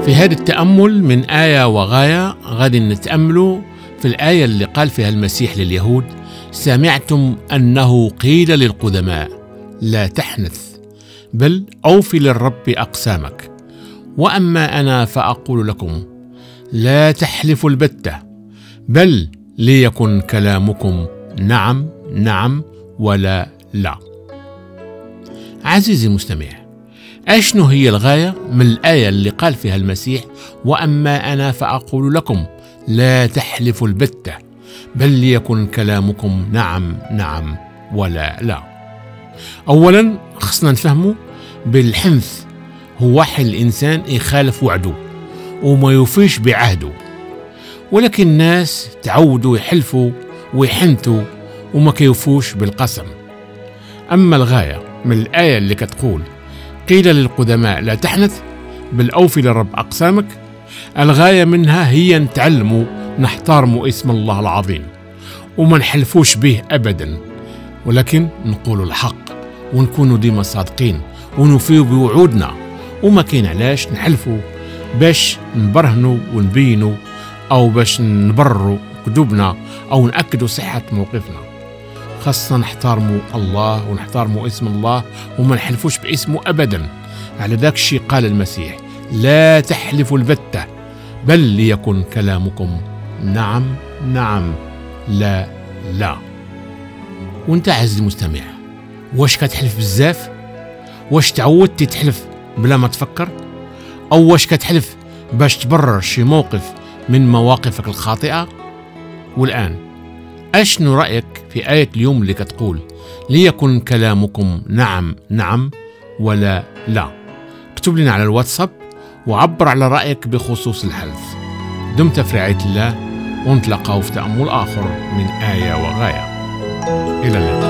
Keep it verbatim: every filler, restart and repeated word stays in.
في هذا التأمل من آية وغاية غادي نتأملوا في الآية اللي قال فيها المسيح لليهود: سمعتم أنه قيل للقدماء لا تحنث بل أوفي للرب أقسامك، وأما أنا فأقول لكم لا تحلفوا البتة، بل ليكن كلامكم نعم نعم ولا لا. عزيزي المستمع، أشنو هي الغاية من الآية اللي قال فيها المسيح: وأما أنا فأقول لكم لا تحلفوا البتة، بل ليكن كلامكم نعم نعم ولا لا؟ أولا خصنا نفهموا بالحنث هو واحد الإنسان يخالف وعده وما يوفيش بعهده، ولكن الناس تعودوا يحلفوا ويحنثوا وما كيوفوش بالقسم. أما الغاية من الآية اللي كتقول قيل للقدماء لا تحنث بل أوفي للرب أقسامك، الغاية منها هي نتعلموا نحترموا اسم الله العظيم وما نحلفوش به أبدا، ولكن نقولوا الحق ونكونوا ديما صادقين ونوفيوا بوعودنا، وما كاين علاش نحلفوا باش نبرهنوا ونبينوا أو باش نبرروا كذوبنا أو نأكدوا صحة موقفنا. خاصنا نحترموا الله ونحترموا اسم الله وما نحلفوش باسمه أبدا. على ذاك الشيء قال المسيح: لا تحلفوا البتة، بل ليكن كلامكم نعم نعم لا لا. وانت عزيزي المستمع، واش كتحلف بزاف؟ واش تعودتي تحلف بلا ما تفكر؟ أو واش كتحلف باش تبرر شي موقف من مواقفك الخاطئة؟ والآن أشنو رأيك في آية اليوم اللي كتقول ليكن كلامكم نعم نعم ولا لا؟ اكتب لنا على الواتساب وعبر على رأيك بخصوص الحلف. دمت في رعاية الله، ونتلاقاو في تأمل آخر من آية وغاية. إلى اللقاء.